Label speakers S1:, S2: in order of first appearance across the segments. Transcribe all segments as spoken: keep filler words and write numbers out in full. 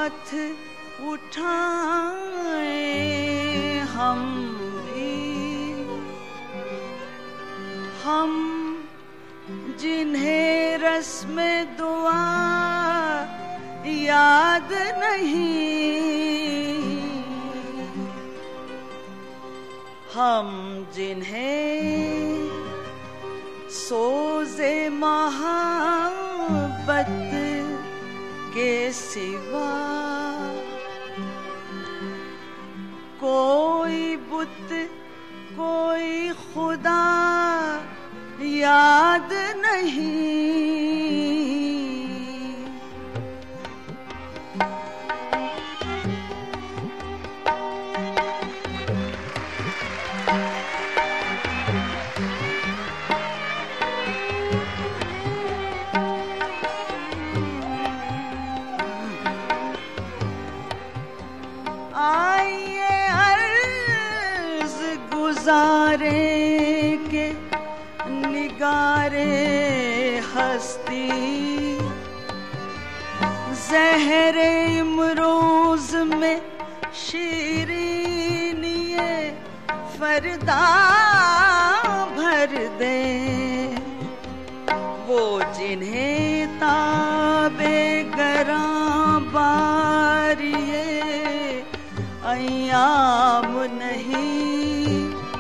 S1: हाथ उठाए हम भी, हम जिन्हें रस्म दुआ याद नहीं, हम जिन्हें सोज़े मोहब्बत के सिवा कोई बुत कोई खुदा याद नहीं। आइए अर्ज़ गुज़ारे के निगारे हस्ती, ज़हरे इमरोज़ में शीरीनिए फरदा भर दे, वो जिन्हें ताबे गरां बारिये अय्याम नहीं,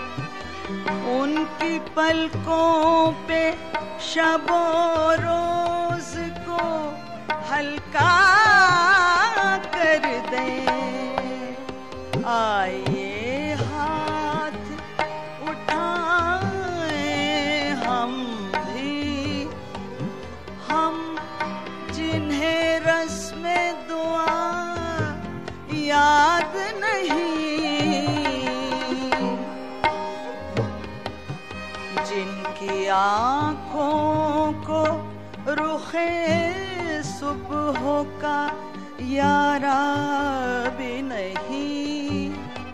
S1: उनकी पलकों पे शबो रोज को हल्का कर दे। आइए हाथ उठाए हम भी, हम जिन्हें रस्म दुआ याद नहीं, जिनकी आँखों को रुखे सुबह का यारा भी नहीं,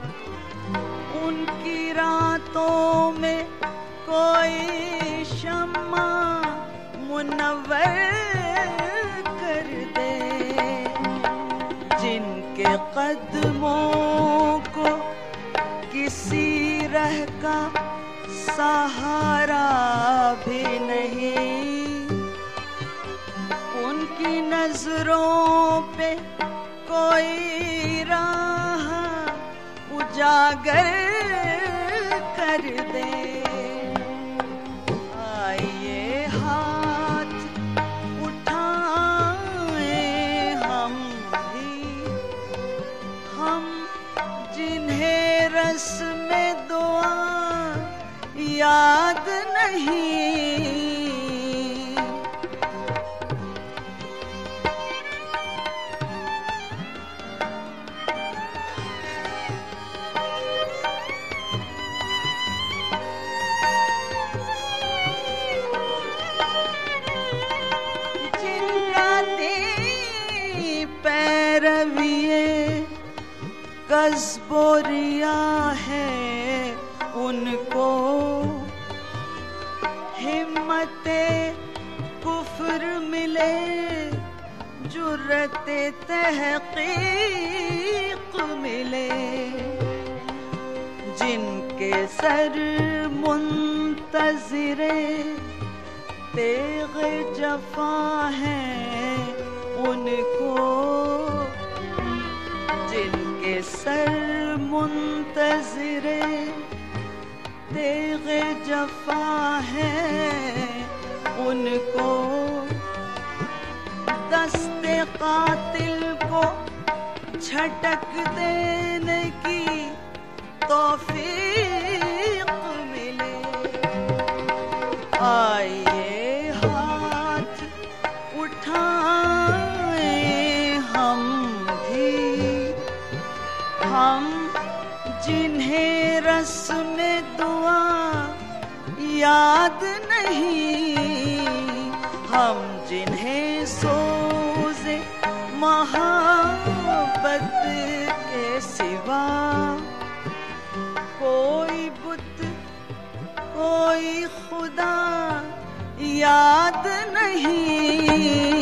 S1: उनकी रातों में कोई शम्मा मुनव्वर कर दे, जिनके कदमों को किसी रह का सहारा भी नहीं, उनकी नजरों पे कोई राह उजागर कर दे। आइए हाथ उठाए हम भी, हम जिन्हें रस्म दुआ याद नहीं। जिनका दी पैरविए कस्बोरिया है, उनको हिम्मते कुफ्र मिले, जुर्रते तहकीक मिले, जिनके सर मुंतज़िरे तेग़ जफ़ा हैं उनको, जिनके सर मुंतज़िरे तेग़ जफ़ा है उनको, दस्ते कातिल को झटक देने की तौफीक मिले। आइए हाथ उठाए हम भी, हम जिन्हें रस्म दुआ याद नहीं, हम जिन्हें सोज़े मोहब्बत के सिवा कोई बुत कोई खुदा याद नहीं।